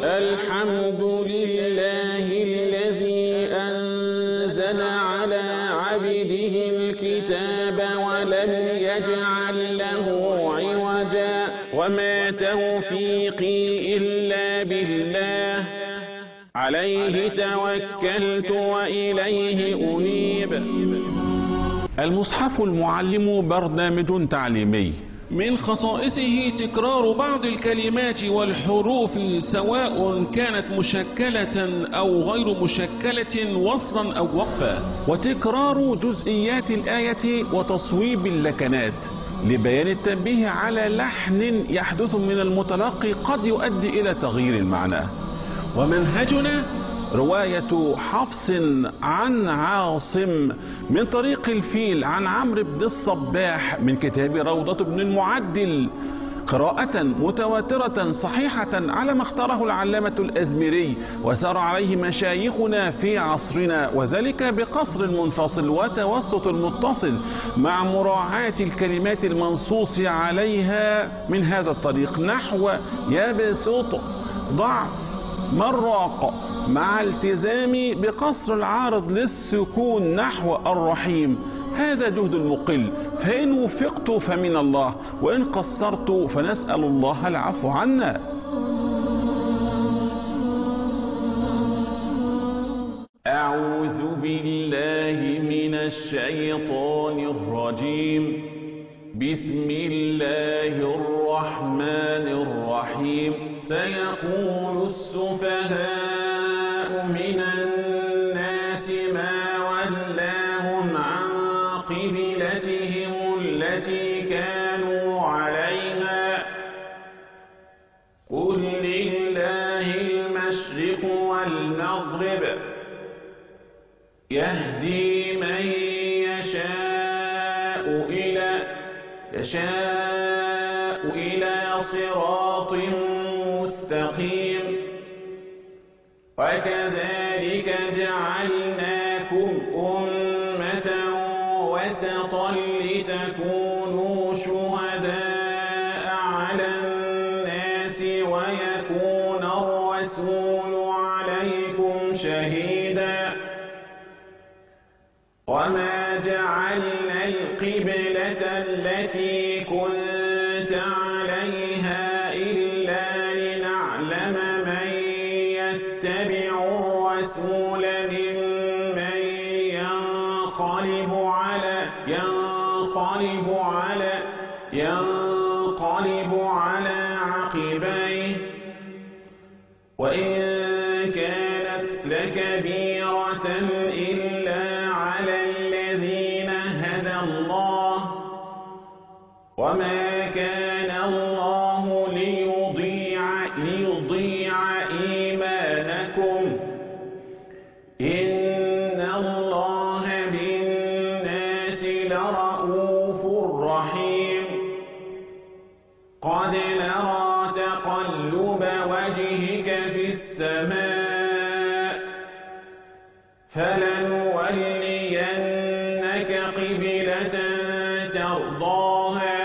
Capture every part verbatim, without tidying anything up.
الحمد لله الذي أنزل على عبده الكتاب ولم يجعل له عوجا وما توفيقي إلا بالله عليه توكلت وإليه أنيب. المصحف المعلم برنامج تعليمي من خصائصه تكرار بعض الكلمات والحروف سواء كانت مشكلة أو غير مشكلة وصلا أو وقفا، وتكرار جزئيات الآية وتصويب اللكنات لبيان التنبيه على لحن يحدث من المتلقي قد يؤدي إلى تغيير المعنى. ومنهجنا رواية حفص عن عاصم من طريق الفيل عن عمرو بن الصباح من كتاب روضة بن المعدل، قراءة متواترة صحيحة على ما اختاره العلامة الأزمري وسار عليه مشايخنا في عصرنا، وذلك بقصر منفصل وتوسط المتصل مع مراعاة الكلمات المنصوص عليها من هذا الطريق، نحو يبسط ضع مراق، مع التزام بقصر العارض للسكون نحو الرحيم. هذا جهد المقل، فإن وفقت فمن الله وإن قصرت فنسأل الله العفو عنا. أعوذ بالله من الشيطان الرجيم. بسم الله الرحمن الرحيم. سيقول السفهاء من الناس ما ولاهم عن قبلتهم التي كانوا عليها قل لله المشرق والمغرب يهدي من يشاء إلى يشاء إلى صراط مستقيم. وكذلك جعلناكم أمة وسطا لتكونوا شهداء على الناس ويكون الرسول عليكم شهيدا. وما جعلنا القبلة التي كنت عليها إلا لنعلم من يتبع الرسول ممن ينقلب على ينقلب على ينقلب على عقبيه وإن كانت لكبيرة إلا على الذين هدى الله وما كان الله ليضيع ليضيع إيمانكم إن الله بالناس لرؤوف رحيم. قد نرى تقلب وجهك في السماء فلنولينك قبلة ترضاها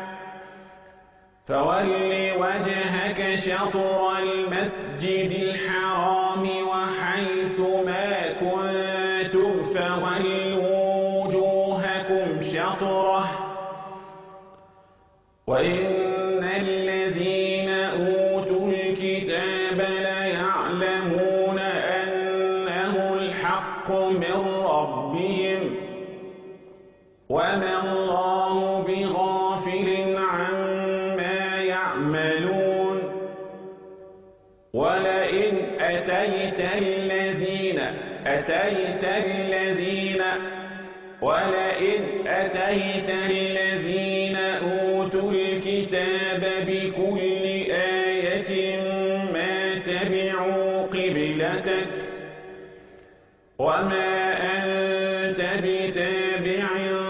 فول وجهك شطر المسجد الحرام وحيث ما كنتم فولوا وجوهكم شطره وإن الذين أوتوا الكتاب ليعلمون أنه الحق من ربهم وما الله بغافل عما يعملون. ولئن أتيت الذين أتيت الذين ولئن أتيت الذين أوتوا الكتاب بكل آية ما تبعوا قبلتك وما أنت بتابع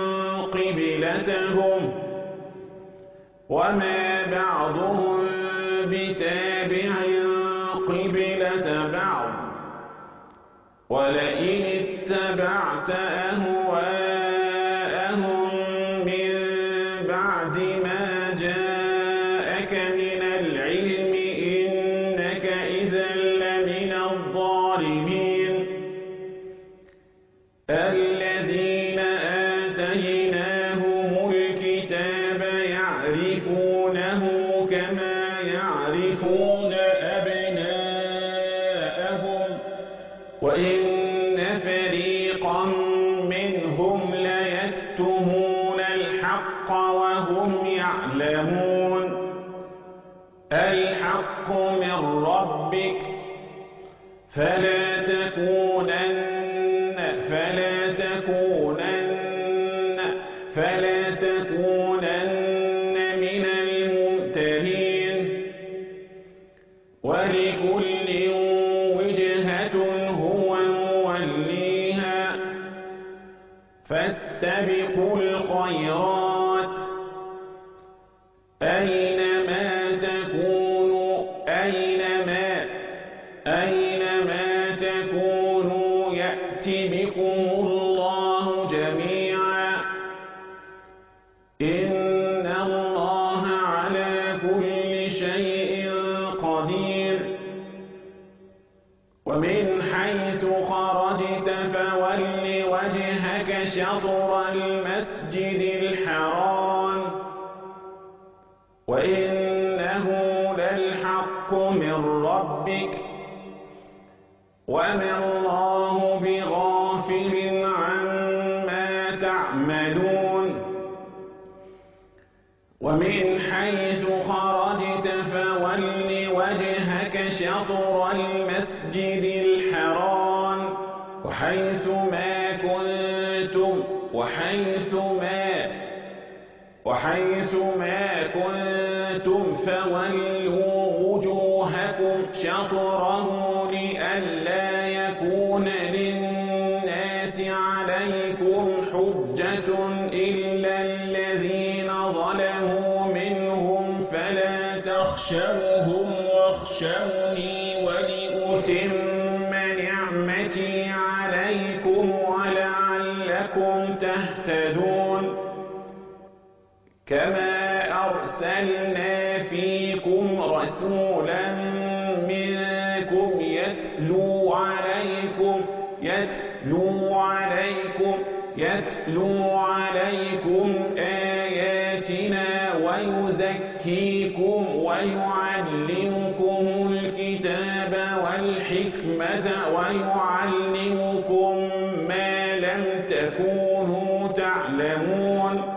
قبلتهم وما بعضهم بتابع قبلة بعض ولئن اتبعت أهواءهم من بعد ما جاءك من العلم إنك إذا الحق من ربك فلا تكونن فلا تكونن فلا تكونن من الممترين ولكل وجهة هو موليها فاستبقوا الخيرات أينما تكونوا أينما أينما تكونوا يأتي بكم الله جميعا إن الله على كل شيء قدير ومن حيث خرجت فول وجهك شطر المسجد الحرام وإنه للحق من ربك وما الله بغافل عما تعملون ومن حيث خرجت فول وجهك شطر المسجد الحرام وحيث ما كنتم وحيث ما وحيث ما كنتم فولوا وجوهكم شطره لئلا يكون للناس عليكم حجة إلا الذين ظلموا منهم فلا تخشوهم واخشوني ولأتم نعمتي عليكم ولعلكم تهتدون كما أرسلنا فيكم رسولا منكم يتلو عليكم يتلو عليكم يتلو عليكم آياتنا ويزكيكم ويعلمكم الكتاب والحكمة ويعلمكم ما لم تكونوا تعلمون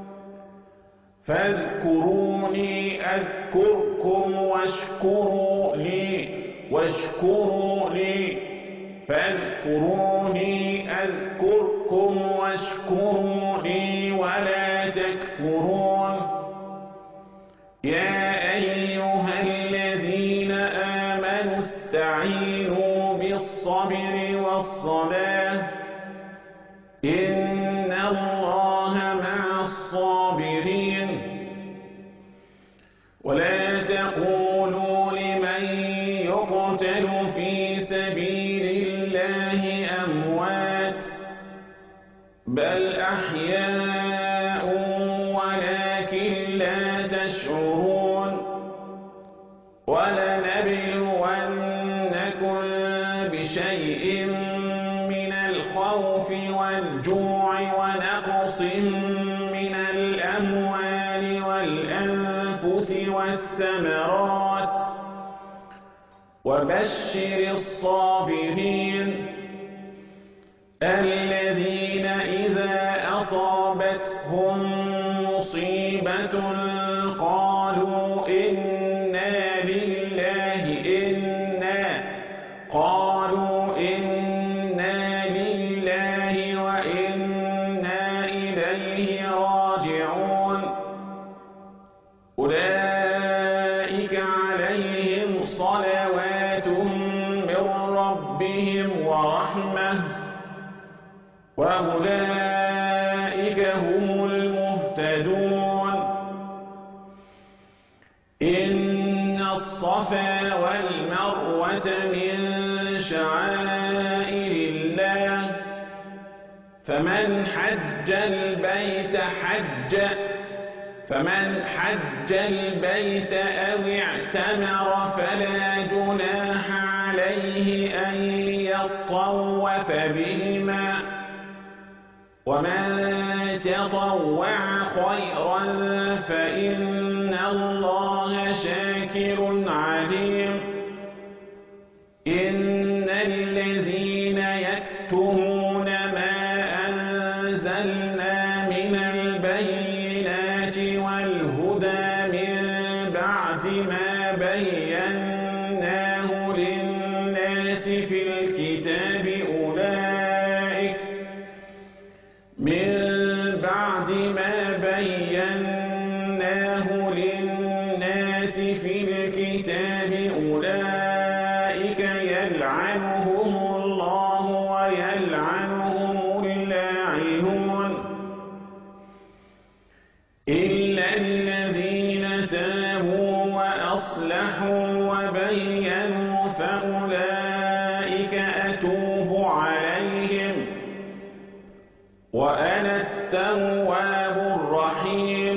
فاذكروني أذكركم واشكروا لي واشكروا لي فاذكروني أذكركم واشكروا لي ولا تكفرون يا أيها الذين آمنوا استعينوا بالصبر والصلاة إن الله مع الصابرين ولا تقولوا لمن يقتل في سبيل الله أموات بل أحياء ولكن لا تشعرون ولنبلونكم بشيء من الخوف والجوع ونقص من الأموال والأنفس والثمرات وبشر الصابرين الذين إذا أصابتهم مصيبة قالوا إنا لله إنا قالوا إنا لله وإنا إليه راجعون أولئك عليهم صلوات من ربهم ورحمة وأولئك هم المهتدون إن الصفا والمروة من شعائر الله فمن حج البيت حج فمن حج البيت أو اعتمر فلا جناح عليه أن يطوف بهما ومن تطوع خيرا فإن الله شاكر عليم إن الذين يكتمون ما أنزلنا من البينات والهدى من بعد ما بيناه للناس في الكتاب أولئك من بعد ما بيناه للناس في الكتاب أولئك يلعنهم الله ويلعنهم اللاعنون إلا الذين تابوا وأصلحوا وبينوا فأولئك أتوب عليهم وأنا التواب الرحيم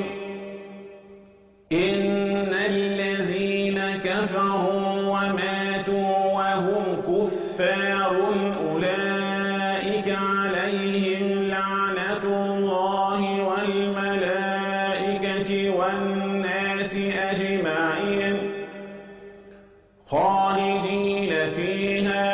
إن الذين كفروا وماتوا وهم كفار أولئك عليهم لعنة الله والملائكة والناس أجمعين خالدين فيها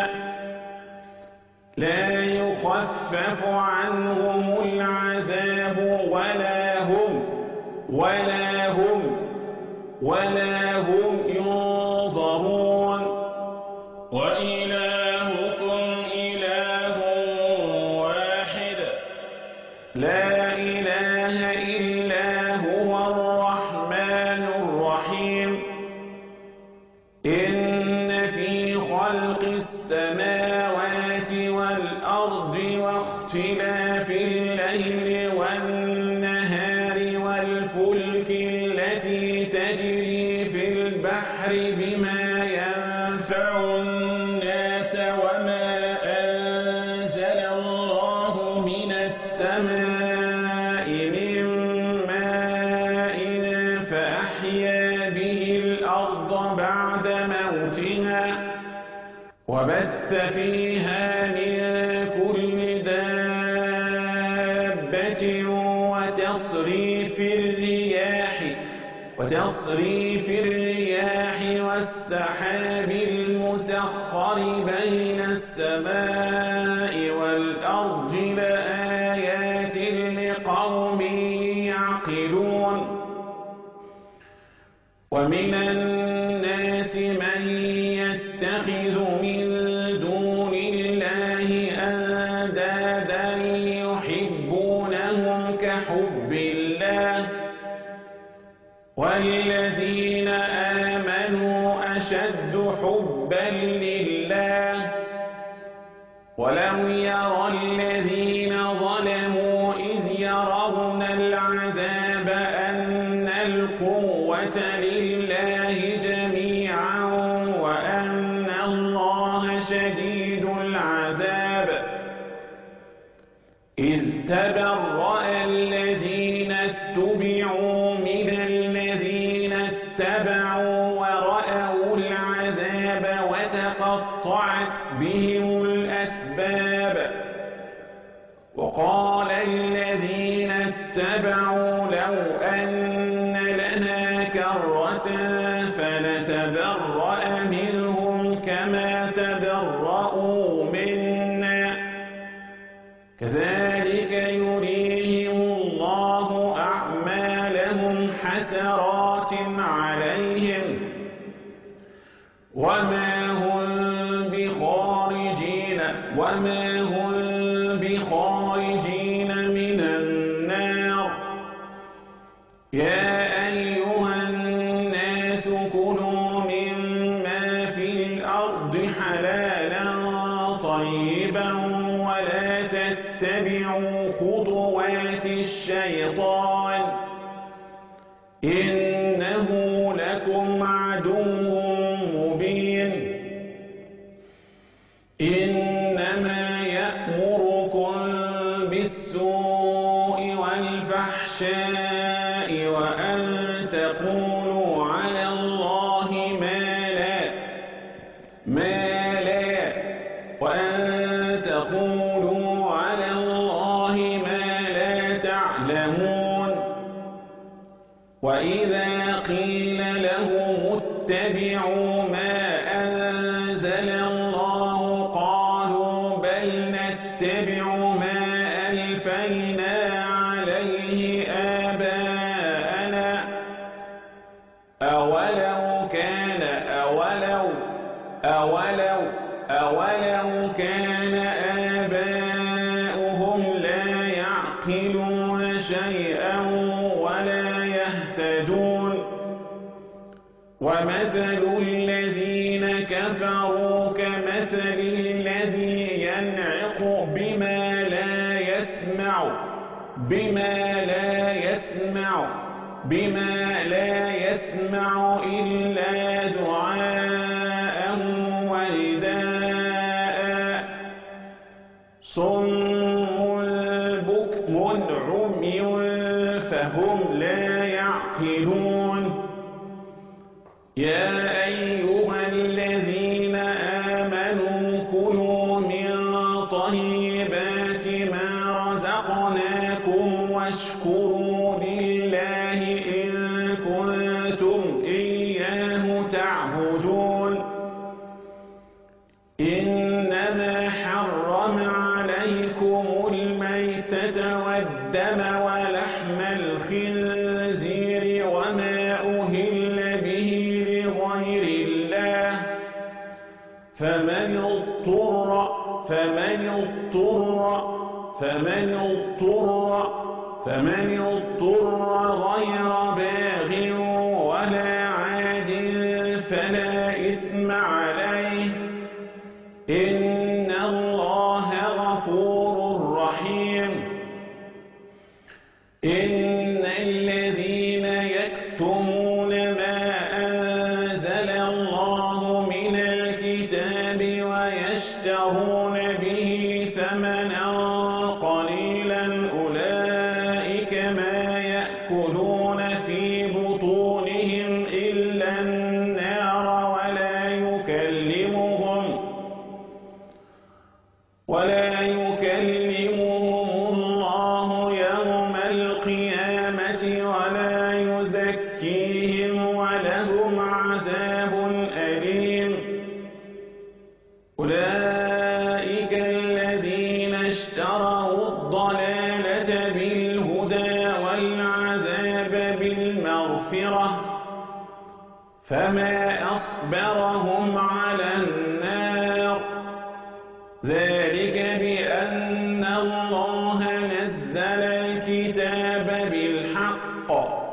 لا يخفف عنهم العذاب ولا هم ولا هم ولا هم ينظرون وإلهكم إله واحد لا إله إلا هو الرحمن الرحيم إن في خلق السماوات والأرض واختلاف الليل والنهار والفلك التي تجري في البحر بما ينفع الناس وما أنزل الله من السماء من ماء فأحيا به الأرض بعد موتها وبث فيها من كل دابة وتصريف الرياح وتصريف الرياح والسحاب المسخر بين السماء والأرض لآيات لقوم يعقلون ومن الناس من يتخذ من دون الله أندادا يحبونهم كحب الله والذين آمنوا أشد حبا لله ولو يرى الذين ظلموا إذ يرون العذاب أن القوة لله جميعا وأن الله شديد العذاب إذ تبرأ الذين اتبعوا من الذين اتبعوا ورأوا العذاب وتقطعت بهم الأسباب وقال الذين اتبعوا لو أن لنا كرة فنتبرأ منهم كما تبرأوا منا كذلك يريهم الله أعمالهم حسرات عليهم وما هم بخارجين وما هم بخارجين من النار يا أيها الناس كلوا مما في الأرض حلالا طيبا ولا تتبعوا خطوات الشيطان إنه لكم عدو مبين إنما يأمركم بالسوء والفحشاء وأن تقولوا على الله ما لا ما لا وأن تقولوا على الله ما لا تعلمون وإذا قيل لهم اتبعوا ما أنزل الله قالوا بل نتبع ما ألفينا عليه آباءنا أولو كان أولو أولو كان آباؤهم لا يعقلون شيئا ولا يهتدون ومثل الذين كفروا كمثل الذي ينعق بما لا يسمع بما لا يسمع بما لا يسمع إلا دعاء ونداء صم بكم عمي فهم لا يعقلون يا أيها الذين آمنوا كلوا من طيبات ما رزقناكم واشكروا لله إن كنتم إياه تعبدون إنما حرم عليكم الميتة والدم ولحم الخنزير وما أهل به لغير الله فمن اضطر فمن اضطر فمن اضطر فمن اضطر غير باغ ولا عاد فلا إثم عليه إن الله غفور رحيم إن الذين يكتمون ما أنزل الله من الكتاب ويشترون به ثمنا قليلا أولئك ما يأكلون في بطونهم إلا النار ولا يكلمهم ولا يكلمهم الله يوم القيامة ولا يزكيهم ولهم عذاب أليم أولئك الذين اشتروا الضلالة بالهدى والعذاب بالمغفرة فما أصبرهم على النار ذلك بأن الله نزل الكتاب بالحق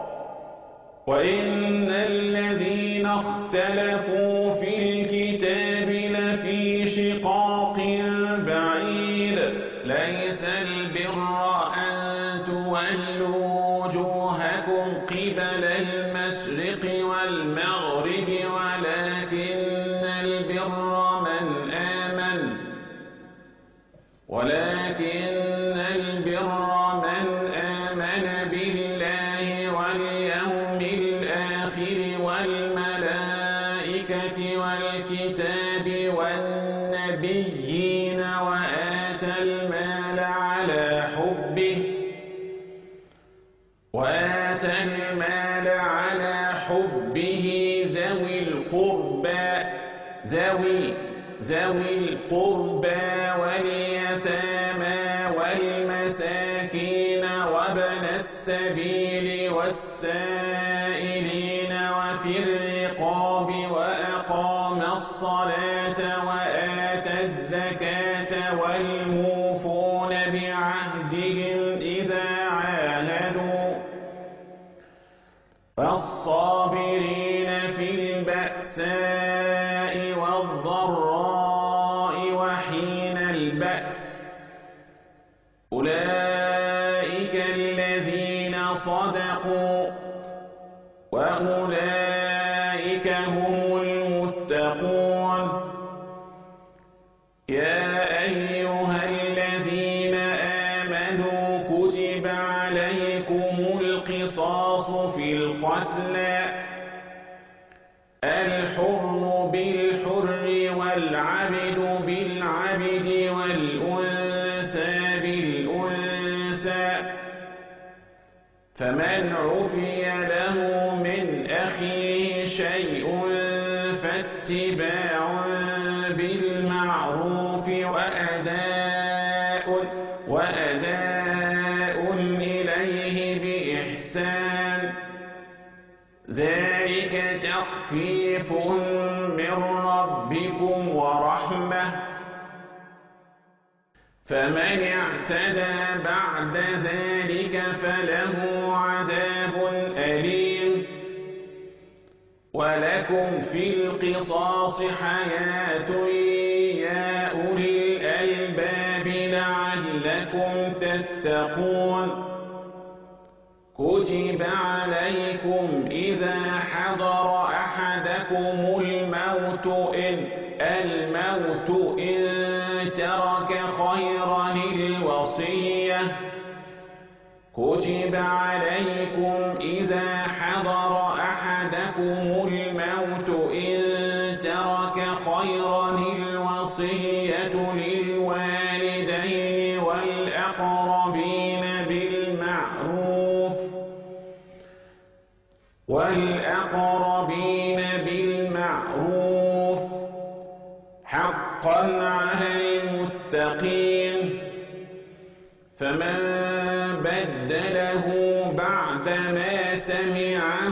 وإن الذين اختلفوا في الكتاب لفي شقاق بعيد ليس البر أن تولوا وجوهكم قبل المشرق والمغرب ولكن البر من آمن ولكن البر من آمن بالله واليوم الآخر والملائكة والكتاب والنبيين وآتى المال على حبه وآتى المال على حبه ذوي القربى ذوي ذوي القربى واليتامى والمساكين وابن السبيل والسائلين وفي الرقاب وأقام الصلاة وآتى الزكاة والموفون بعهدهم إذا عاهدوا فالصابرين في البأساء والضراء وحين البأس أولئك الذين صدقوا وأولئك هم المتقون يا أيها الذين آمنوا كتب عليكم القصاص في القتلى الحر بالحر والعبد بالعبد والأنثى بالأنثى فمن عفي له من أخيه شيء فاتباع بالمعروف وأداء وأداء إليه بإحسان ذلك تخفيف تخفيف من ربكم ورحمة فمن اعتدى بعد ذلك فله عذاب أليم ولكم في القصاص حياة يا أولي الألباب لعلكم تتقون كتب عليكم إذا حضر أحدكم الموت إن الموت إن ترك خيرا الوصية كتب عليكم إذا حضر أحدكم الموت إن ترك خيرا الوصية للوالدين والأقربين بالمعروف والأقربين بالمعروف حقا على المتقين فمن بدله بعدما سمعه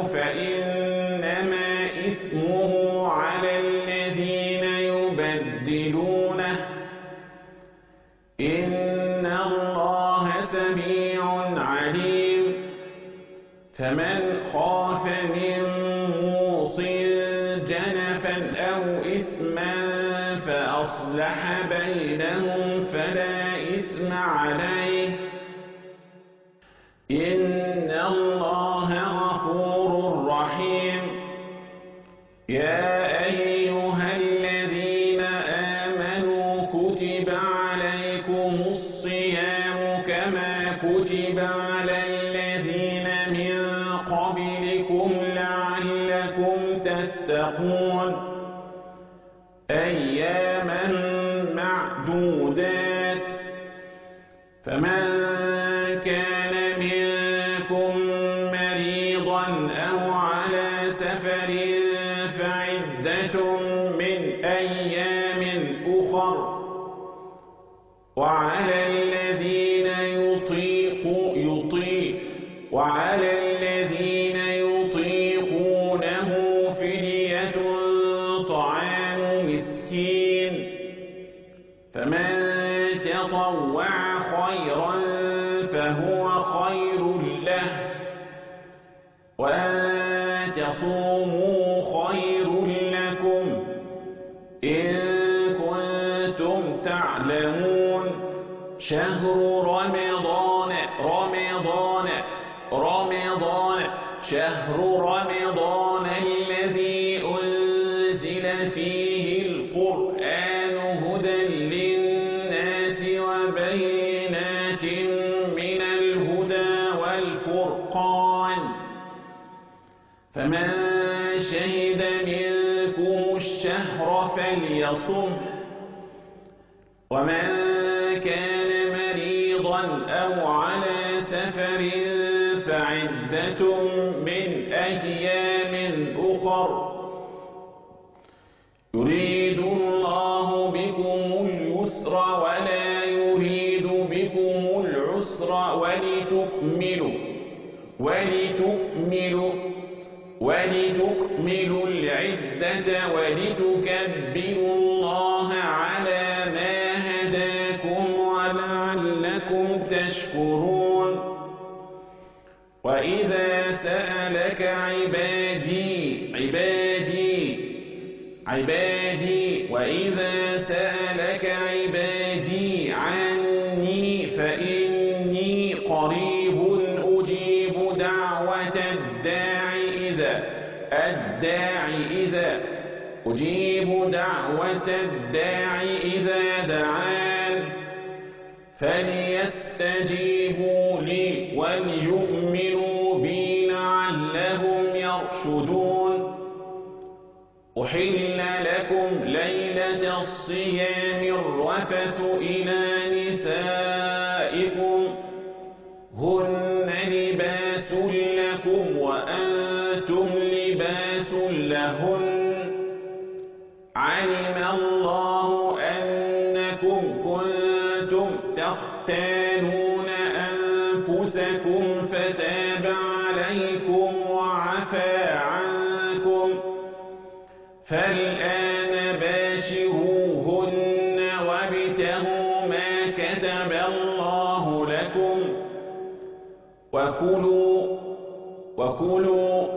فإنما إثمه على الذين يبدلونه إن الله سميع عليم فمن خاف من موص جنفا أو إثما فأصلح بينهم فلا إثم عليه إن الله غفور رحيم يا أيها الذين آمنوا كتب عليكم الصيام كما كتب على الذين من قبلكم لعلكم تتقون أياما معدودات فمن كان منكم مريضا أو على سفر فعدة من أيام أخر وعلى الذين يطيق يطيق وعلى الذين يطيقونه فدية طعام مسكين فمن تطوع خيرا فهو خير له وأن تصوموا خير لكم إن كنتم تعلمون شهر رمضان رمضان رمضان شهر رمضان الذي أنزل فيه القرآن هدى للناس وبينات من الهدى والفرقان فمن شهد منكم الشهر فليصم ومن كان مريضا أو على سفر فعدة من أيام أخر يريد الله بكم اليسر ولا يريد بكم العسر ولتكملوا ولتكملوا ولتكملوا العدة ولتكبروا الله على ما هداكم ولعلكم تشكرون وإذا سألك عبادي عبادي عبادي وإذا سألك عبادي عني فإني قريب أجيب دعوة الداعي إذا الداعي إذا أجيب دعوة الداعي إذا دعان فليستجيبوا لي وليؤمنوا بي لعلهم يرشدون أحل لكم ليلة الصيام الرفث إلى نسائكم هن لباس لكم وأنتم لباس لهن علم الله أنكم كنتم تختانون أنفسكم فتاب عليكم وعفى عنكم فالآن باشروهن وابتغوا ما كتب الله لكم وكلوا وكلوا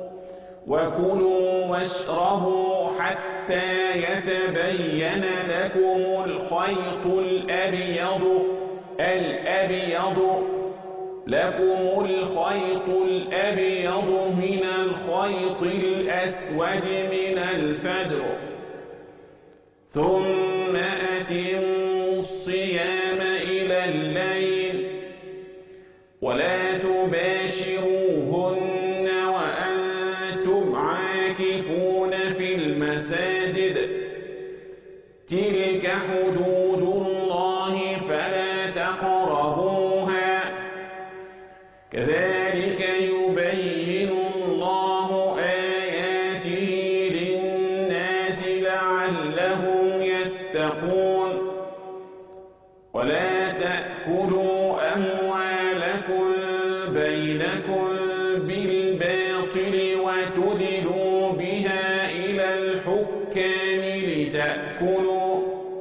وكلوا واشربوا حتى يتبين لكم الخيط الأبيض الأبيض لكم الخيط الأبيض من الخيط الأسود من الفجر ثم أتموا الصيام إلى الليل ولا تباشروهن وأنتم عاكفون في المساجد تلك حدود الله فلا تقربوها كذلك يبين الله آياته للناس لعلهم يتقون ولا تأكلوا أموالكم بينكم بالباطل وتدلوا بها إلى الحكام لتأكلوا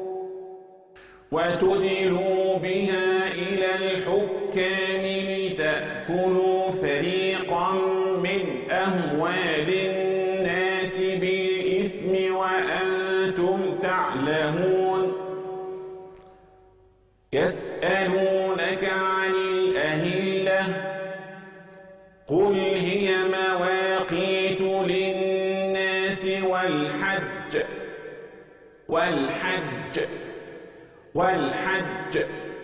وتدلوا بها إلى الحكام لتأكلوا فريقا من أموال الناس بالإثم وأنتم تعلمون يسألونك عن الأهلة قل هي مواقيت للناس والحج والحج والحج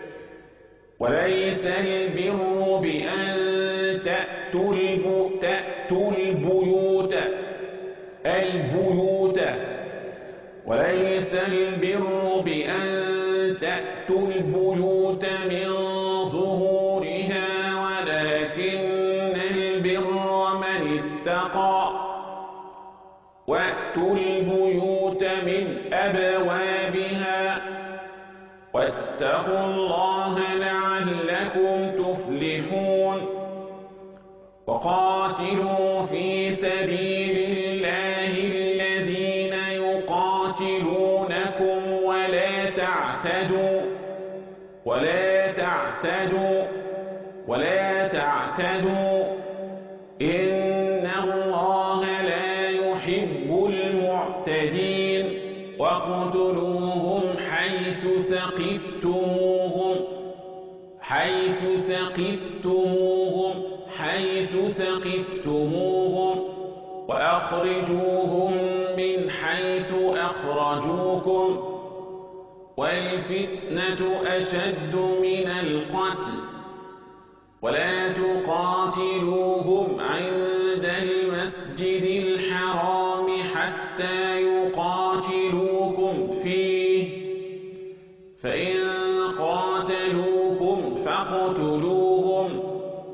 وليس البر بأن تأتوا تأتوا البيوت البيوت وليس البر بأن تأتوا البيوت من ظهورها ولكن البر من اتقى وأتوا البيوت من أبوابها واتقوا الله لعلكم تفلحون وقاتلوا في سبيل الله الذين يقاتلونكم ولا تعتدوا ولا تعتدوا ولا تعتدوا إن الله لا يحب المعتدين واقتلوهم حيث ثقفتموهم حيث ثقفتموهم حيث ثقفتموهم وأخرجوهم من حيث أخرجوكم والفتنة أشد من القتل ولا تقاتلوهم عند المسجد الحرام حتى يقاتلوكم فيه فإن قاتلوكم فاقتلوهم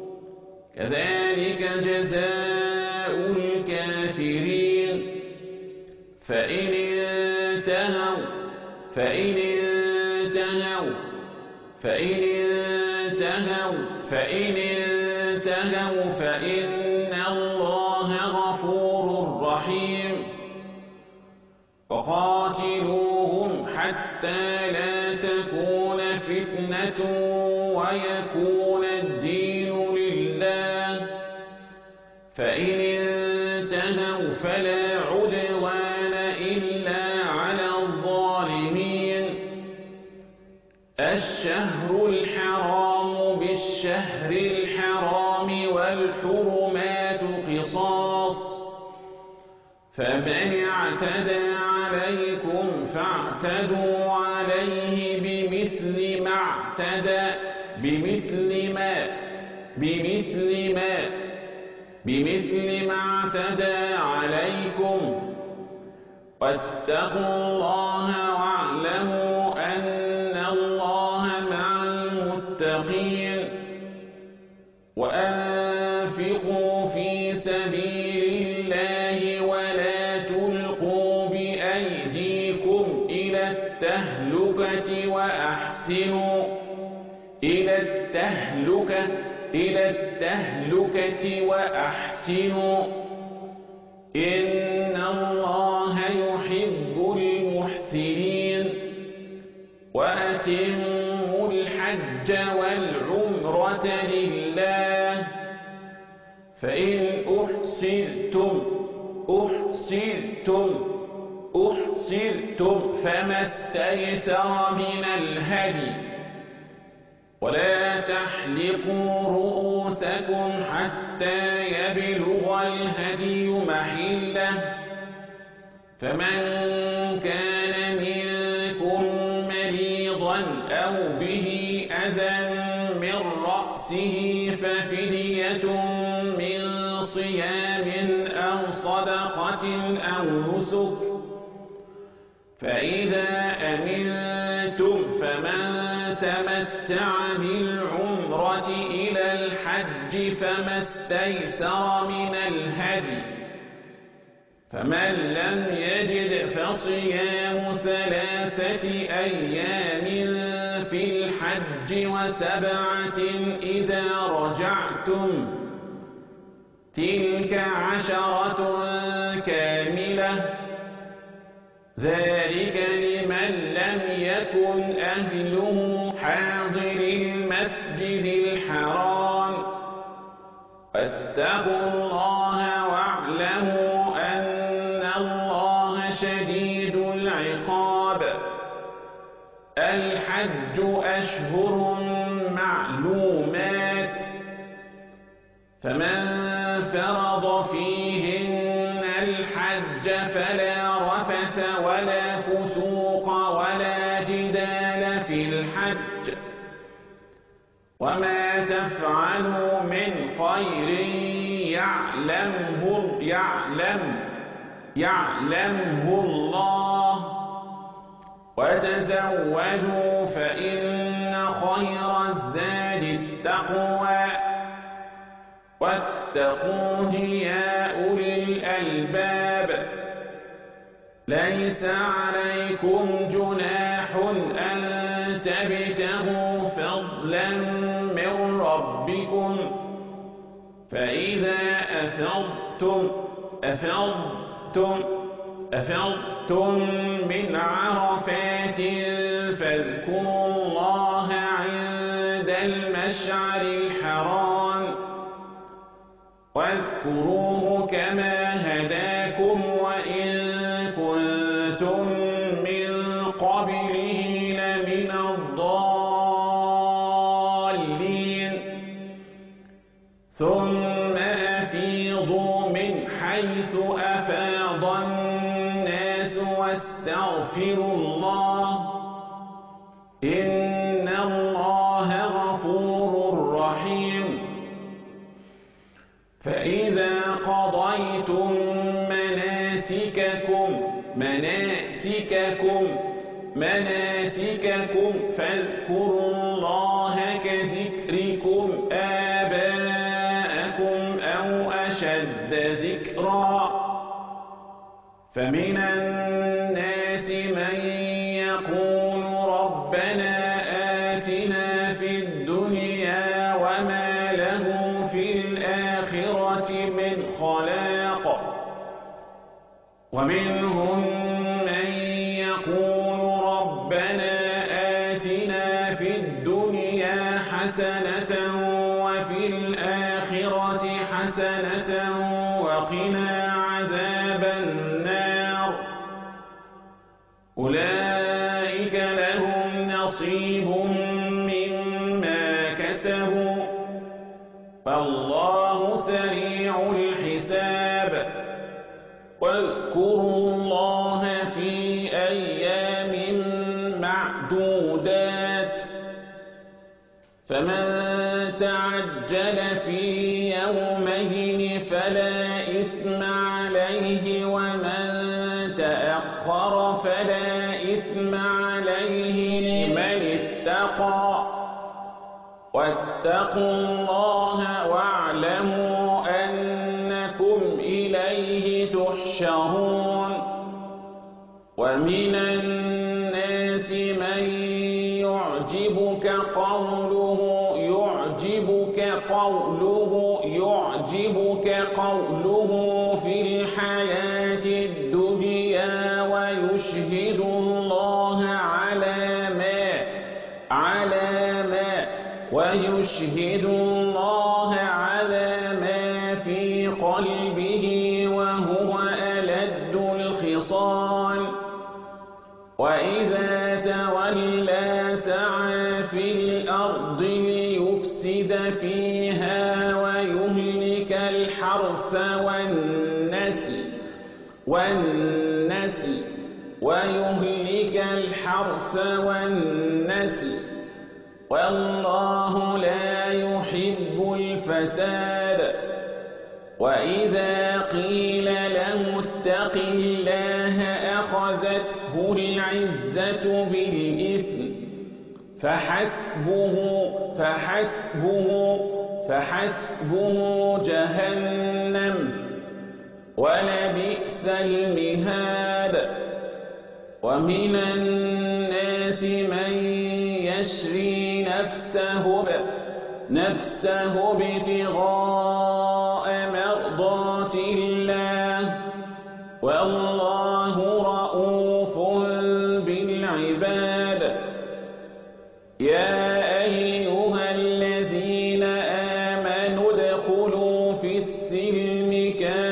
كذلك جزاء الكافرين فإن انتهوا فإن انتهوا فإن انتهوا فإن انتهوا فإن الله غفور رحيم وقاتلوهم حتى لا تكون فتنة ويكون الدين لله فإن انتهوا فلا عدوان إلا على الظالمين الشهر الحرام بالشهر الحرام والحرمات قصاص فمن اعتدى عليكم فاعتدوا عليه بمثل ما اعتدى بمثل ما بمثل ما بمثل ما اعتدى عليكم واتقوا الله واعلموا أن الله مع المتقين وأنفقوا في سبيل الله ولا تلقوا بأيديكم إلى التهلكة وأحسنوا إلى التهلكة إلى التهلكة وأحسنوا إن الله أحصرتم أحصرتم فما استيسر من الهدي ولا تحلقوا رؤوسكم حتى يبلغ الهدي محله فمن كان منكم مريضا أو به أذى من رأسه ففدية من صيام أو صدقة أو نسك فإذا أمنتم فمن تمتع بالعمرة إلى الحج فما استيسر من الهدي فمن لم يجد فصيام ثلاثة أيام في الحج وسبعة إذا رجعتم تلك عشرة كاملة ذلك لمن لم يكن أهله حاضر المسجد الحرام واتقوا الله واعلموا أن الله شديد العقاب الحج أشهر معلومات فمن فرض فيهن الحج فلا رفث ولا فسوق ولا جدال في الحج وما تفعلوا من خير يعلمه يعلم يعلمه الله وتزودوا فإن خير الزاد التقوى واتقون يا أولي الألباب ليس عليكم جناح أن تبتغوا فضلا من ربكم فإذا أفضتم أفضتم أفضتم من عرفات فاذكروا الله عند المشعر الحرام واذكروه كما هداكم وإن كنتم من قبله لمن الضالين ثم أفيضوا من حيث أفاض الناس واستغفروا الله إن الله غفور رحيم فإذا قضيتم مناسككم مناسككم مناسككم فاذكروا الله كذكركم آباءكم أو أشد ذكرا فمن الناس من يقول ربنا آتنا في الدنيا وما له في الآخرة من خلاق ومنهم من يقول ربنا آتنا في الدنيا حسنة وفي الآخرة حسنة وقنا عذاب النار أولئك لهم نصيب مما كسبوا فالله سريع الحساب واذكروا الله في أيام معدودات فمن تعجل في يومين فلا إثم عليه ومن تأخر فلا إثم عليه لمن اتقى واتقوا الله واعلموا أنكم إليه تحشرون ومن الناس من يعجبك قوله يعجبك قوله يعجبك قوله في الحياة الدنيا ويشهد الله على ما على ما ويشهد الله على ما في قلبه وهو ألد الخبير خِصَالٍ وَإِذَا تَوَلَّى سَعَىٰ فِي الْأَرْضِ لِيُفْسِدَ فِيهَا وَيُهْلِكَ الْحَرْثَ وَالنَّسْلَ وَالنَّسْلَ وَيُهْلِكَ الْحَرْثَ وَالنَّسْلَ وَاللَّهُ لَا يُحِبُّ الْفَسَادَ وَإِذَا قِيلَ له اتَّقِ اللَّهَ أَخَذَتْهُ الْعِزَّةُ بِالْإِثْمِ فحسبه فحسبه فحسبه جهنم ولبئس المهاد ومن الناس من يشري نفسه نفسه ابتغاء مرضات الله والله رؤوف بالعباد يا أيها الذين آمنوا ادخلوا في السلم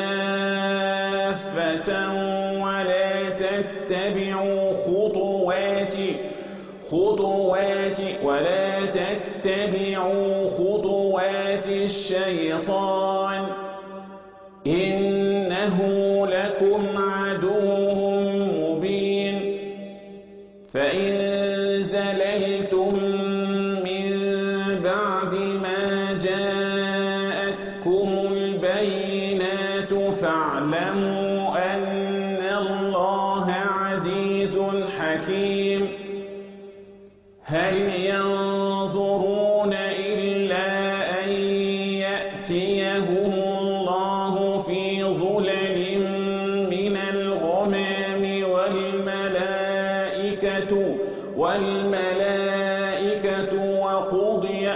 كافة ولا تتبعوا خطوات خطوات ولا تتبعوا خطوات الشيطان إنه لكم عدو مبين فإن زللتم من بعد ما جاءتكم البينات فاعلموا أن الله عزيز حكيم هل ينظرون إلا أن يأتيهم الله في ظلل من الغمام والملائكة والملائكة وقضي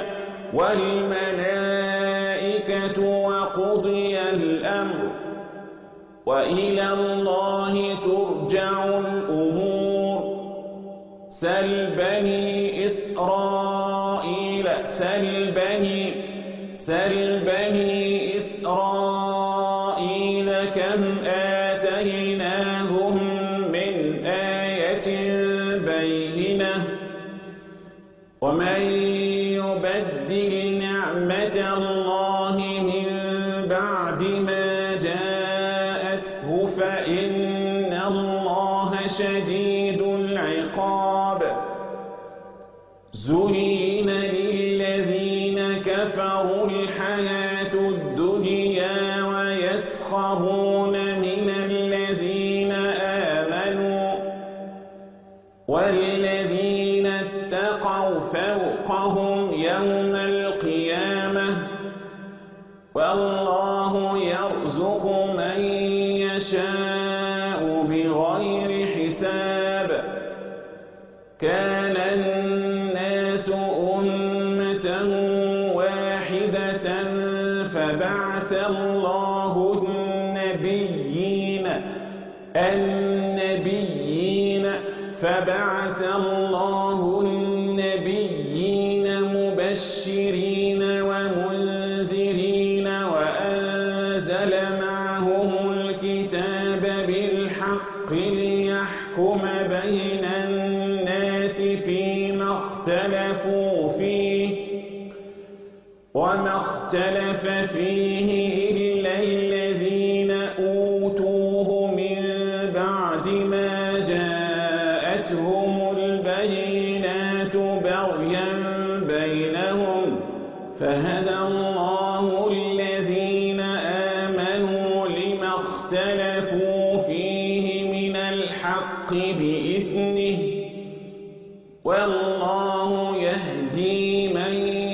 والملائكة وقضي الأمر وإلى الله ترجع الأمور سل بني إسرائيل سل بني سل بني إسرائيل كم آتيناهم من آية بينة ومن يبدل نعمة الله من بعد ما جاءته فإن الله شديد العقاب زين للذين كفروا الحياة الدنيا ويسخرون من الذين آمنوا والذين اتقوا فوقهم يوم القيامة والله يرزق من يشاء بغير حساب كان الناس أمة واحدة فبعث الله النبيين النبيين فبعث الله النبيين مبشرين ومنذرين وأنزل معهم الكتاب بالحق ليحكم بين الناس فيما اختلفوا فيه وما اختلف فيه إلا الذين أوتوه من بعد ما جاءتهم البينات بغيا بينهم فهدى الله الذين آمنوا لما اختلفوا فيه من الحق بإذنه والله يهدي من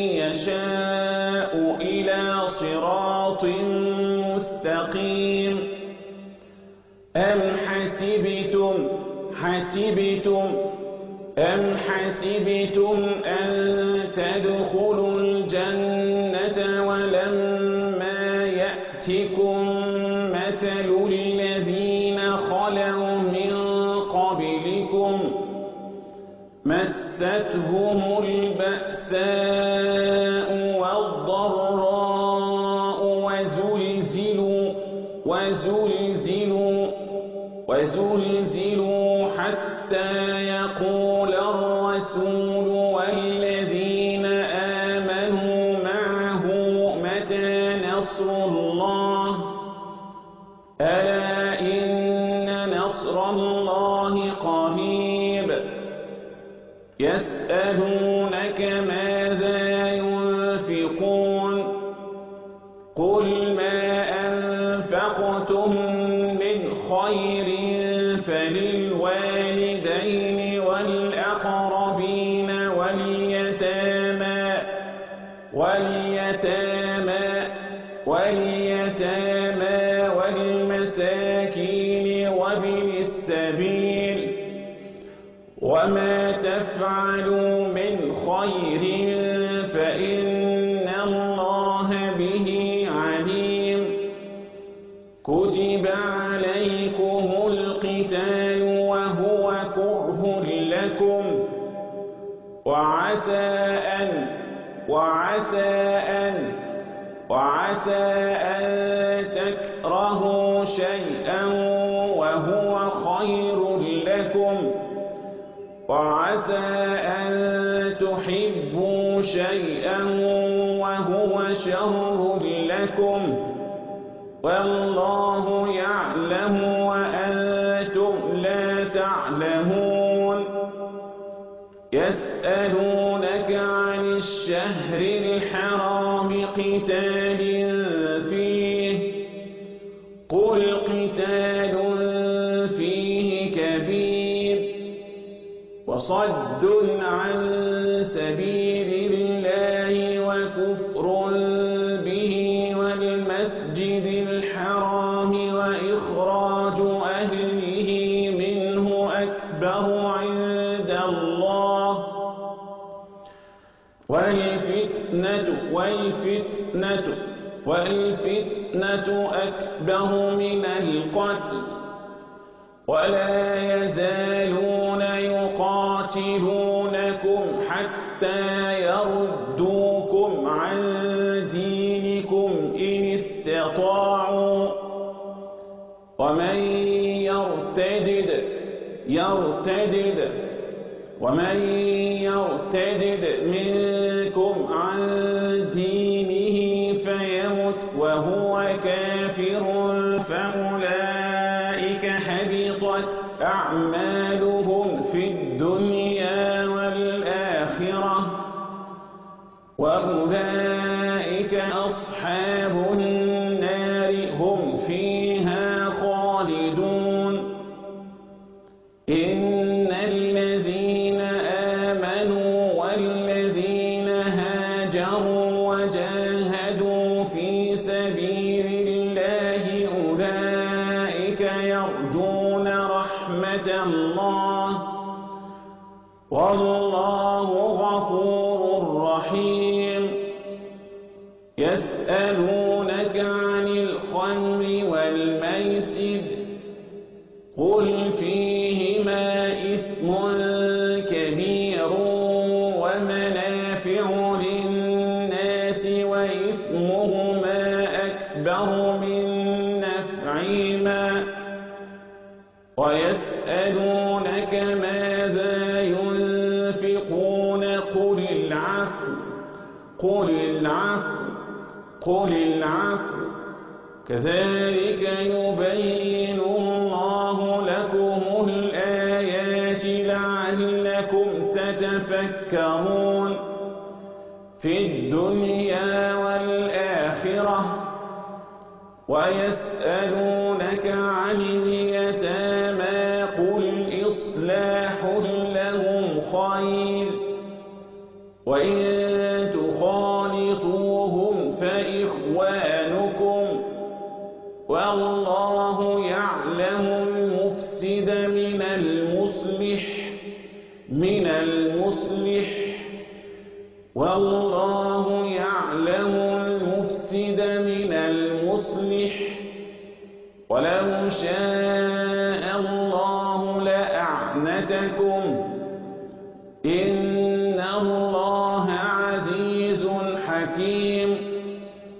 يشاء إلى صراط مستقيم أم حسبتم حسبتم أم حسبتم أن تدخلوا الجنة ولما يأتكم مثل الذين خلوا من قبلكم مستهم البأساء والضراء وزلزلوا وزلزلوا وزلزلوا حتى يقول الرسول والذين آمنوا معه متى نصر الله ألا إن نصر الله قريب يسألونك ماذا ينفقون قل ما أنفقتم من خير فللوالدين والأقربين واليتامى واليتامى واليتامى والمساكين وابن السبيل وما تفعلوا من خير فإن الله به عليم كتب عليكم القتال وهو كره لكم وعسى أن وعسى أن وعسى أن تكرهوا شيئا وهو خير لكم وعسى أن تحبوا شيئا وهو شر لكم والله يعلم وأنتم لا تعلمون يسألونك عن الشهر الحرام قتال فيه قل قتال فيه كبير وصد عن سبيل الله وكفر به والمسجد الحرام وإخراج أهله منه أكبر عند الله والفتنة والفتنة والفتنة أكبر من القتل ولا يزالون يقاتلونكم حتى يردوكم عن دينكم إن استطاعوا ومن يرتدد يرتدد ومن يرتدد منكم عن دينه فيمت وهو كافر فأولئك حبطت أعمالهم في الدنيا والآخرة وأولئك أصحاب النار هم فيها خالدون إن الذين آمنوا والذين هاجروا وجاهدوا في سبيل الله أولئك يرجون رحمة الله والله غفور رحيم يسألونك عن الخمر والميسر قل فيهما إثم كبير ومنافع للناس وإثمهما أكبر من نفعهما ويسألونك ماذا ينفقون قل العفو قل العفو قل العفو كذلك يبين الله لكم الآيات لعلكم تتفكرون في الدنيا والآخرة ويسألونك عن اليتامى قل إصلاح لهم خير وإن تخالطوهم فإخوانكم والله يعلم المفسد من المصلح من المصلح والله يعلم المفسد من المصلح ولو شاء الله لأعنتكم إن الله عزيز حكيم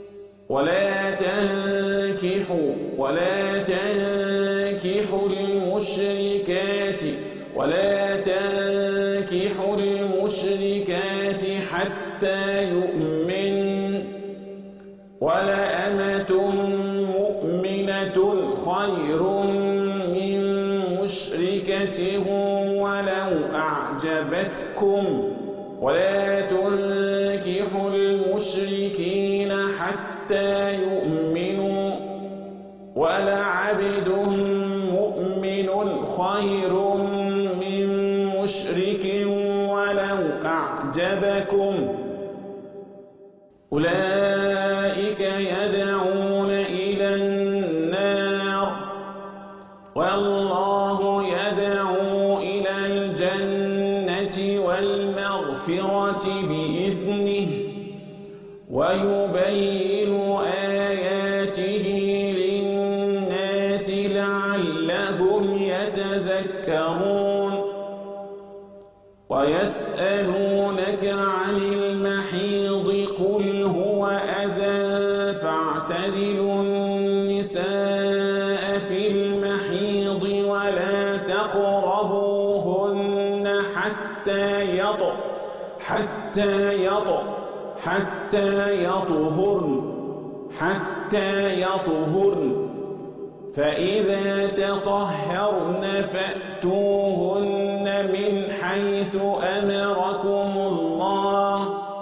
ولا تنكحوا ولا تنكحوا المشركات ولا تنكحوا المشركات حتى يؤمن ولأمة مؤمنة خير من مشركة ولو أعجبتكم ولا تنكحوا المشركين حتى يؤمنوا ولعبد مؤمن خير من مشرك ولو أعجبكم أولئك يدعون إلى النار والله يدعو إلى الجنة والمغفرة بإذنه ويبين آياته للناس لعلهم يتذكرون ويسألونك عن المحيض قل هو أذى فاعتزلوا النساء في المحيض ولا تقربوهن حتى يطهرن حتى يطهرن حتى يطهرن حتى يطهرن فإذا تطهرن فأتوهن من حيث أمركم الله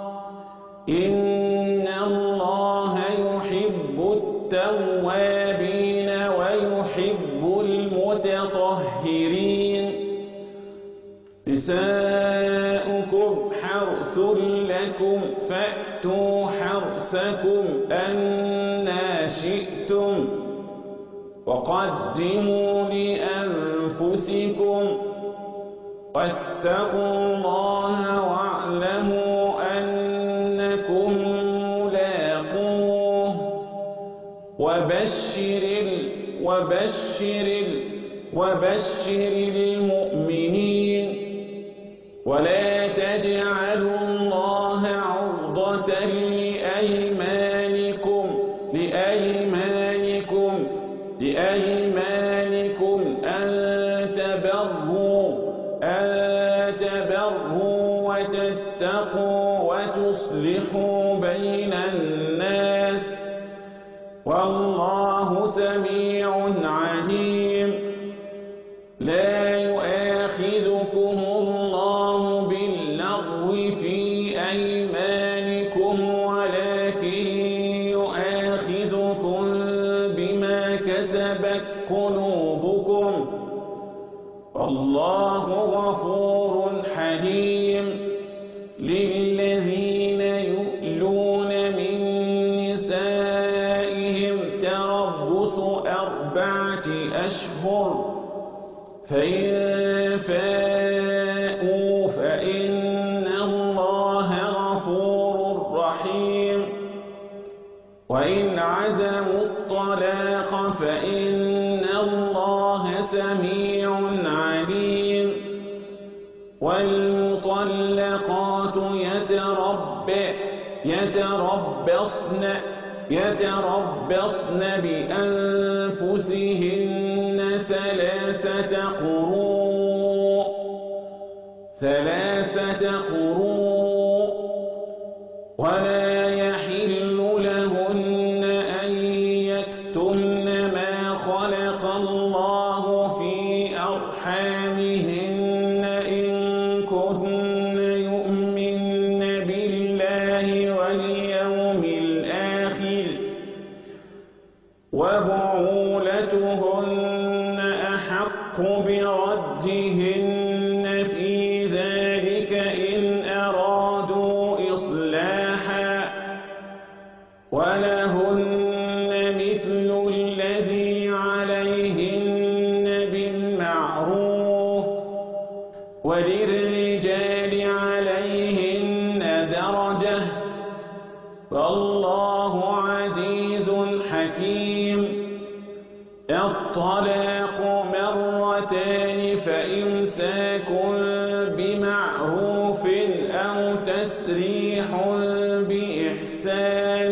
إن الله يحب التوابين ويحب المتطهرين نساؤكم حرث لكم فأتوا حرثكم أنى شئتم وقدموا لأنفسكم واتقوا الله واعلموا أنكم ملاقوه وبشر وبشر وبشر المؤمنين ولا تجعلوا الله عرضة لأيمانكم لأيمانكم لأيمانكم أن تبروا أن تبروا وتتقوا وتصلحوا بين الناس والله سميع عليم لا يؤاخذكم الله باللغو في أيمانكم ولكن يؤاخذكم بما كسبت قلوبكم والله غفور حليم للذين يؤلون من نسائهم تربص أربعة أشهر فإن فاءوا فإن الله غفور رحيم وإن عزموا الطلاق فإن الله سميع عليم والمطلقات يترب يتربصن يتربصن بأنفسهن ثلاثة قروء ثلاثة قروء ولا يحل لهن أن يكتمن ما خلق الله في أرحامهن إن كن يؤمن بالله واليوم الآخر وبعولتهن أحق بردهن في ذلك إن أرادوا إصلاحا ولهن مثل الذي عليهن بالمعروف وللرجال عليهن درجة والله عزيز حكيم الطلاق مرتان فإمساك بمعروف أو تسريح بإحسان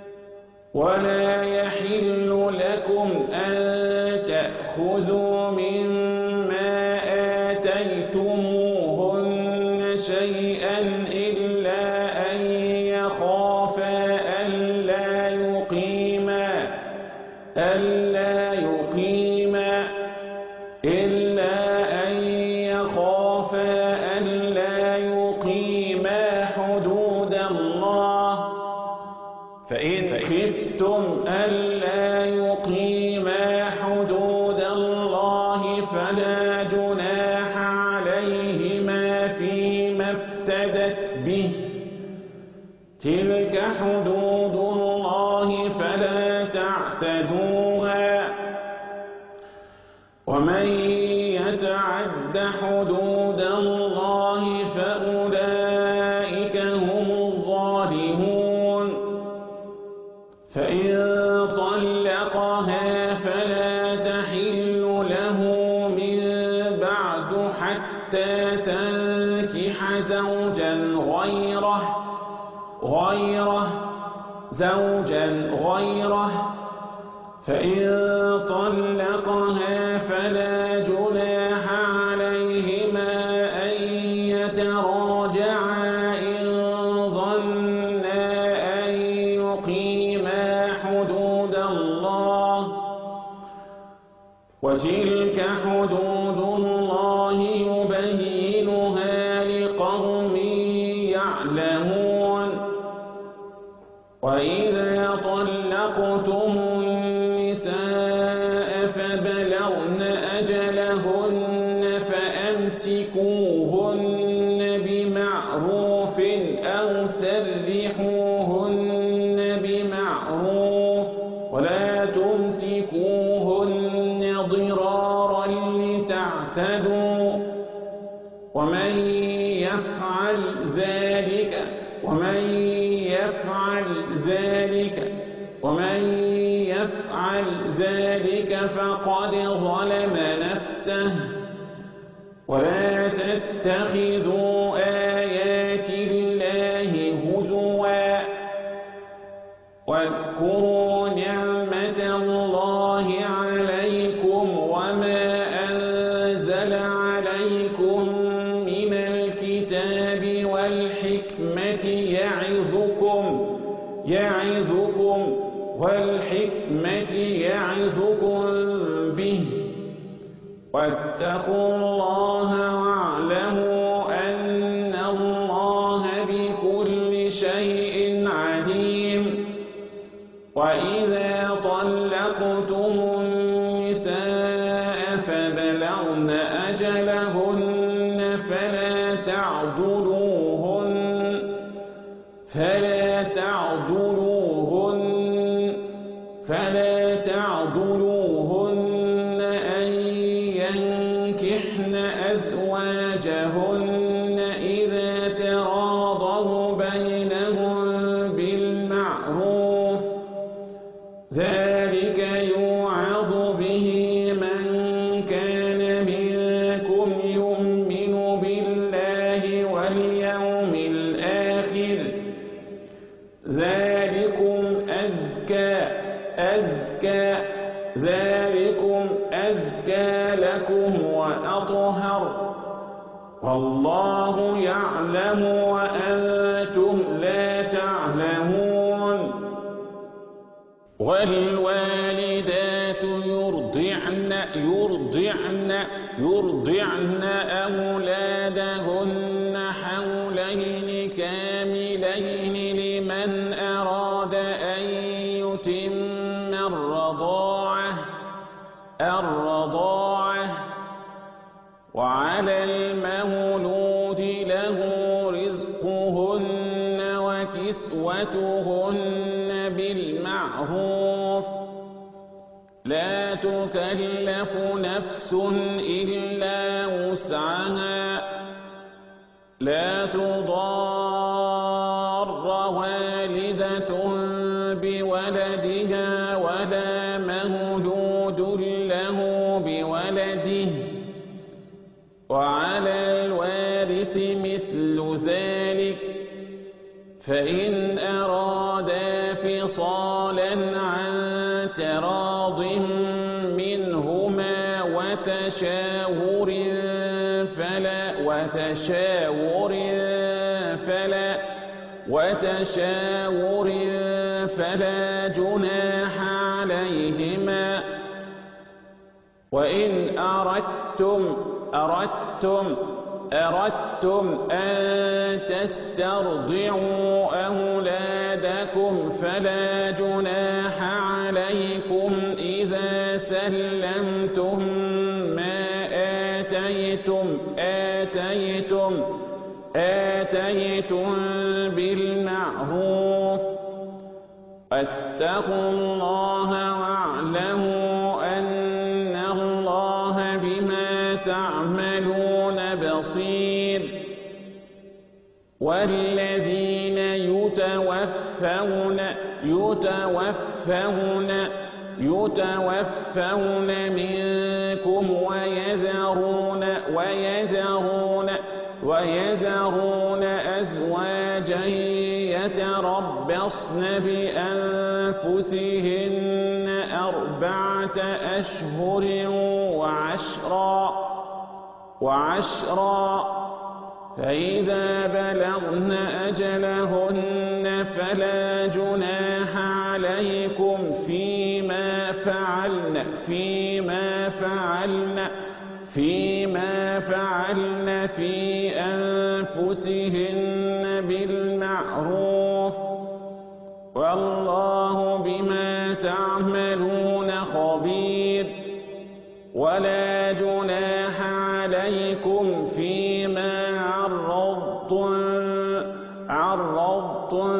ولا يحل لكم أن تأخذوا من فلا جناح عليهما فيما افتدت به تلك حدود الله فلا تعتدوها ومن يتعد حدود الله فأولئك هم الظالمون فإن طلقها فلا تحل له من بعد حتى تنكح زوجا غيره غيره زوجا غيره فإن طلقها فلا جناح عليهما أن يتراجعا إن ظنا أن يقيما حدود الله وتلك حدود الله يبينها لقوم يعلمون وإذا طلقتم النساء فبلغن أجلهن فأمسكوهن بمعروف أو سرحوهن بمعروف ولا تمسكوهن ضرارا لتعتدوا ومن يفعل ذلك ومن يفعل ذلك ومن يفعل ذلك فقد ظلم نفسه ولا تتخذوا آيات الله هزوا واذكروا نعمة الله عليكم وما أنزل عليكم من الكتاب والحكمة يعظكم يعظكم والحكمة يعظكم به واتقوا الله واعلموا أن الله بكل شيء عليم وإذا طلقتم النساء فبلغن أجلهن فلا تعضلوهن فلا تعضلوهن فلا تعضلوهن أن ينكحن أزواجهن إذا تراضوا بينهم بالمعروف ذلك يوعظ به من كان منكم يؤمن بالله واليوم الآخر ذلكم أزكى أزكى ذلكم أزكى لكم وأطهر والله يعلم وأنتم لا تعلمون والوالدات يرضعن يرضعن يرضعن أولادهن حولين كاملين لمن أراد أن يتم الرضاعة الرضاعة وعلى المولود له رزقهن وكسوتهن بالمعروف لا تكلف نفس إلا وسعها لا تضار والدة بولدها ولا مولود له بولده وعلى الوارث مثل ذلك فإن أرادا فصالا عن تراض منهما وتشاور فلا وتشاور فلا وتشاور فلا جناح عليهما وإن أردتم أردتم أردتم أن تسترضعوا أولادكم فلا جناح عليكم إذا سلمتم ما آتيتم آتيتم آتيتم بالمعروف واتقوا الله واعلموا أن الله بما تعملون بصير والذين يتوفون يتوفون يتوفون منكم ويذرون ويذرون ويذرون أزواجا يتربصن بأنفسهن أربعة أشهر وعشرا وعشرا فإذا بلغن أجلهن فلا جناح عليكم فيما فعلن فيما فعلن فيما فعلن في أنفسهن بالمعروف والله بما تعملون خبير ولا جناح عليكم فيما عرضتم عرضتم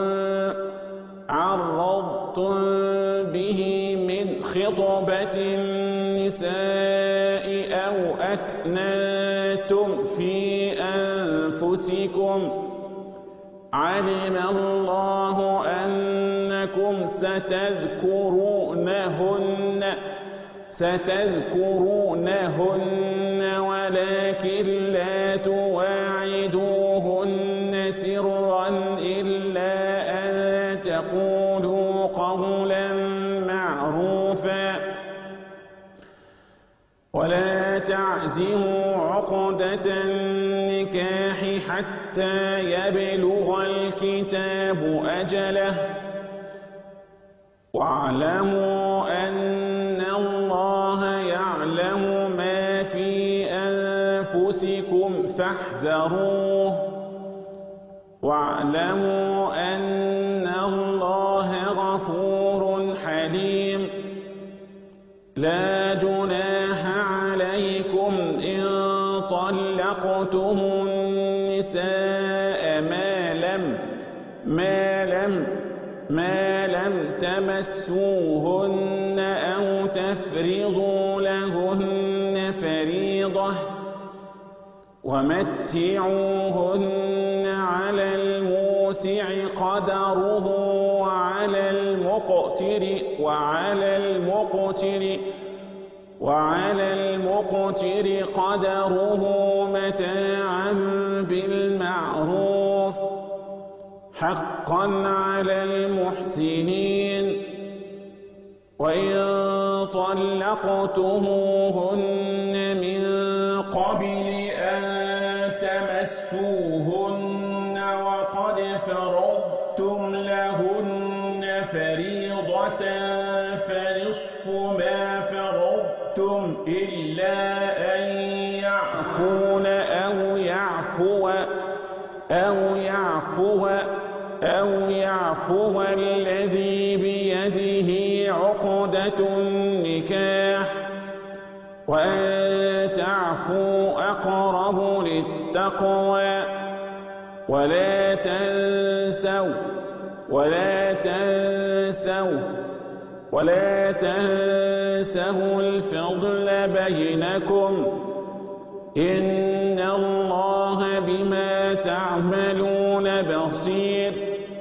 عرضتم به من خطبة النساء أو أكننتم في أنفسكم علم الله أنكم ستذكرونهن ستذكرونهن ولكن لا تواعدوهن سرا إلا أن تقولوا قولا معروفا ولا تعزموا عقدة النكاح حتى يبلغ الكتاب أجله واعلموا أن الله يعلم ما في أنفسكم فاحذروه واعلموا أن الله غفور حليم لا جناح عليكم إن طلقتم النساء ما لم ما لم ما لم تمسوهن أو تفرضوا لهن فريضة ومتعوهن على الموسع قدره وعلى المقتر وعلى المقتر وعلى المقتر قدره متاعا بالمعروف حقا على المحسنين وإن طلقتموهن من قبل أن تمسوهن وقد فرضتم لهن فريضة فنصف ما فرضتم إلا أن يعفون أو يعفو أو يعفو أو يعفو الذي بيده عقدة النكاح وأن تعفوا أقرب للتقوى ولا تنسوا ولا تنسوا ولا تنسوا الفضل بينكم إن الله بما تعملون بصير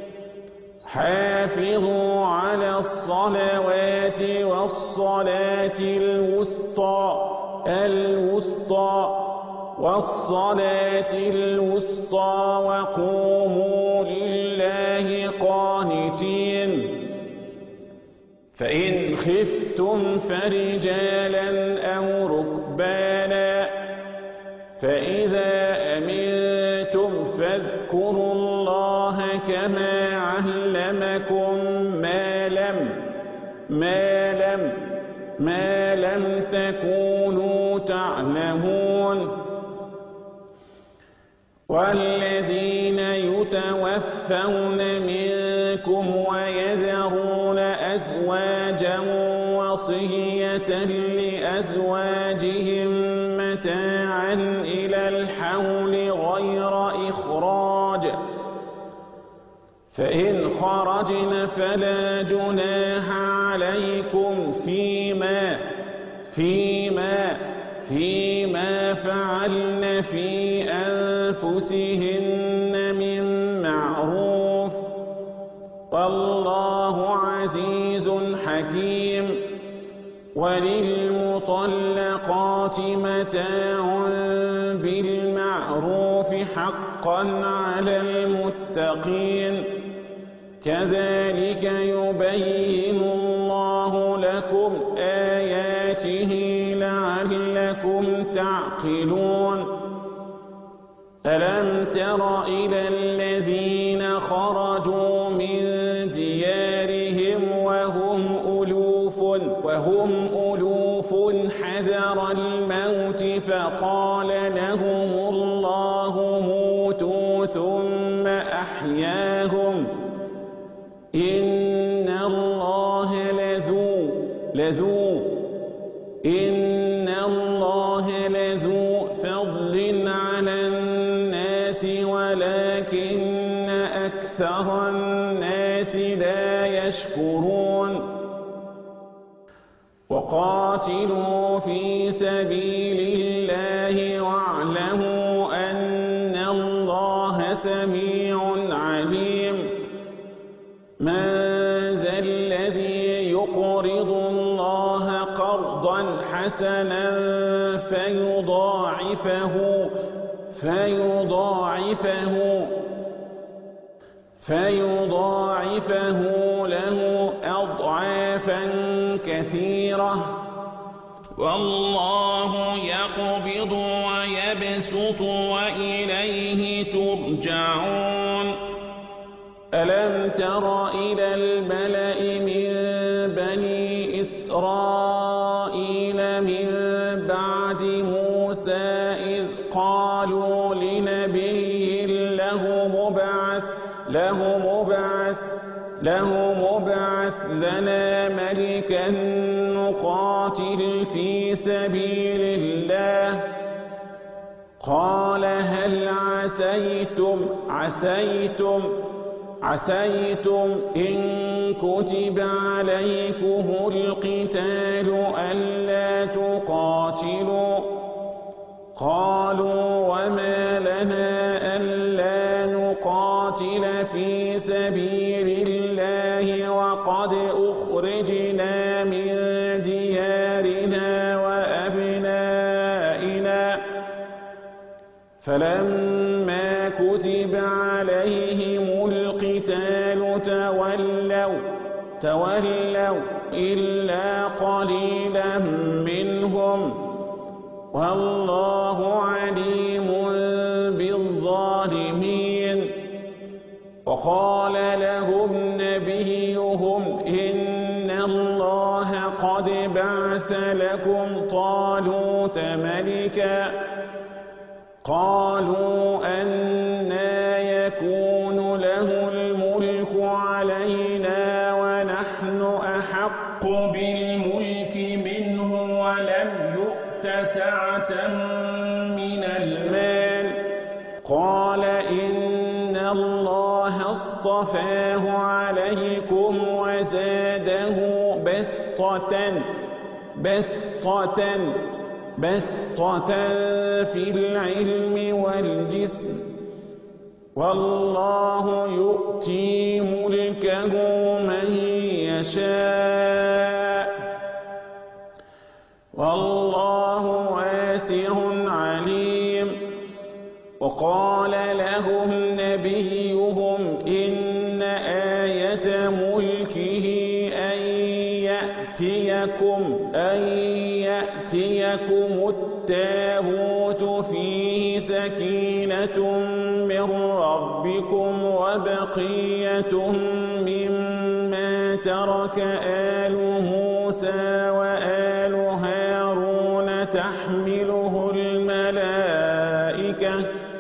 حافظوا على الصلوات والصلاة الوسطى الوسطى والصلاة الوسطى وقوموا لله قانتين فإن خفتم فرجالا أو ركبانا فإذا أمنتم فاذكروا الله كما علمكم ما لم ما لم ما لم تكونوا تعلمون والذين يتوفون منكم ويذرون أزواجا وصية لأزواجهم متاعا إلى الحول غير إخراج، فإن خرجن فلا جناح عليكم فيما فيما فيما فعلن في أنفسهن من معروف، والله عزيز حكيم. وللمطلقات متاع بالمعروف حقا على المتقين، كذلك يبين الله لكم آياته لعلكم تعقلون. ألم تر إلى الذين خرجوا من ديارهم وهم ألوف وهم ألوف حذر الموت فقال لهم الله موتوا ثم أحياهم، إن الله لذو لذو إن الله لذو فضل على الناس ولكن أكثر الناس لا يشكرون. وقاتلوا في سبيل الله واعلموا أن الله سميع عليم. من ذا الذي يقرض الله قرضا حسنا فيضاعفه فيضاعفه فيضاعفه له أضعافا كثيرة، والله يقبض ويبسط وإليه ترجعون. ألم تر إلى الملأ من بني إسرائيل من بعد موسى إذ قالوا لنبي له مبعث له مبعث له مبعث لنا ملكا نقاتل في سبيل الله. قال هل عسيتم عسيتم عسيتم إن كتب عليكم القتال ألا تقاتلوا؟ قالوا وما لنا ألا نقاتل في سبيل الله وقد أخرجنا من ديارنا وأبنائنا. فلما كتب عليهم القتال تولوا تولوا إلا قليلا منهم، والله عليم بالظالمين. وقال لهم نبيهم إن الله قد بعث لكم طالوت ملكا. قالوا أنى يكون له الملك علينا ونحن أحق بالملك منه ولم يؤت سعة من المال. قال إن الله اصطفاه عليكم وزاده بسطة بسطة بسطة في العلم والجسم، والله يؤتي ملكه من يشاء، والله واسع عليم. وقال لهم نبيهم إن آية ملكه أن يأتيكم أن يأتيكم التابوت فيه سكينة من ربكم وبقية مما ترك آل موسى وآل هارون تحمله الملائكة،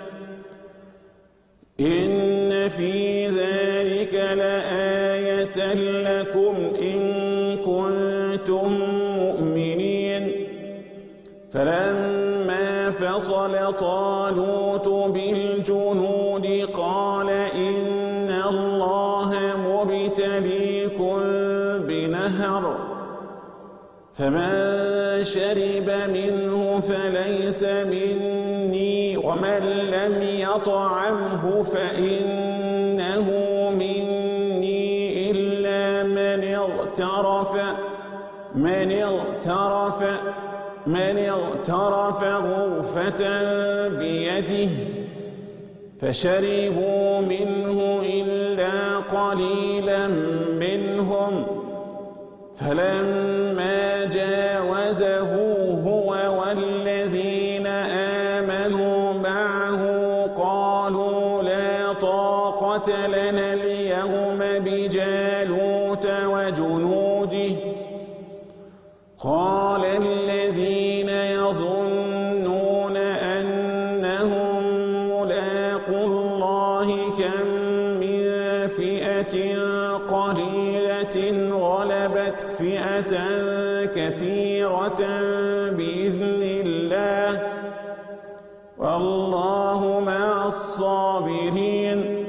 إن في ذلك لآية لكم إن كنتم مؤمنين. فلما فلما فصل طالوت بالجنود قال إن الله مبتليكم بنهر فمن شرب منه فليس مني ومن لم يطعمه فإنه مني إلا من اغترف من اغترف من اغترف غرفة بيده فشربوا منه إلا قليلا منهم فلما جاوزه هو والذين آمنوا معه قالوا لا طاقة لنا اليوم بجالوت وجنوده قال الذين يظنون أنهم ملاقو الله كم من فئة قليلة غلبت فئة كثيرة بإذن الله والله مع الصابرين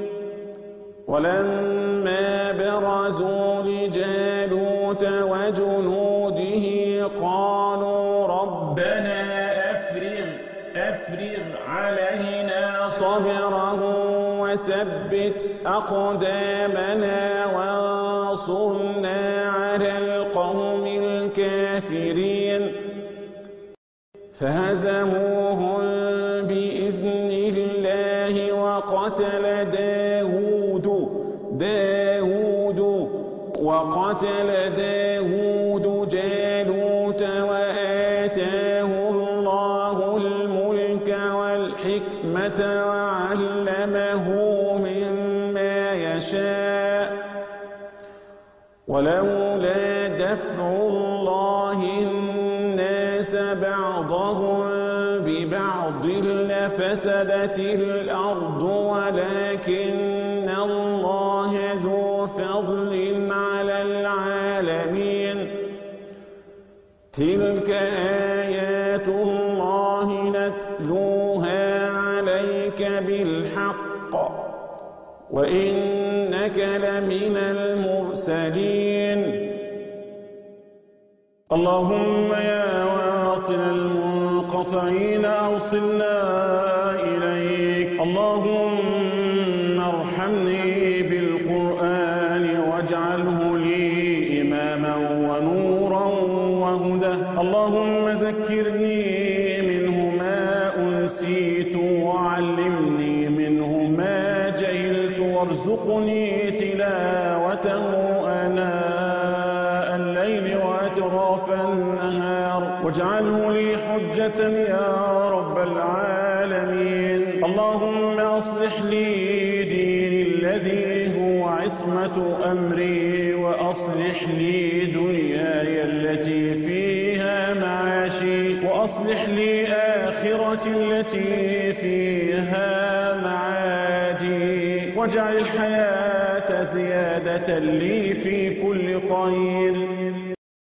ولما برزوا لجالوت وجنوده قالوا ربنا أفرغ أفرغ علينا صبرا وثبت أقدامنا وانصرنا على القوم الكافرين فهزموهم بإذن الله وقتل داود داود وقتل داود جالوت وآتاه الله الملك والحكمة وعلمه مما يشاء ولولا دفع الله الناس بعضهم ببعض لفسدت الأرض ولكن الله ذو فضل على العالمين تلك آيات الله نتلوها عليك بالحق وإنك لمن المرسلين اللهم يا واصل المنقطعين أوصلنا إليك اللهم ارحمني بالقرآن واجعله لي إماما ونورا وهدى اللهم ذكرني منه ما أنسيت وعلمني منه ما جهلت وارزقني تلاوته آناء الليل وأطراف النهار واجعله لي حجة يا رب العالمين اللهم أصلح لي ديني الذي هو عصمة أمري وأصلح لي دنياي التي فيها معاشي وأصلح لي آخرتي التي فيها معادي واجعل الحياة زيادة لي في كل خير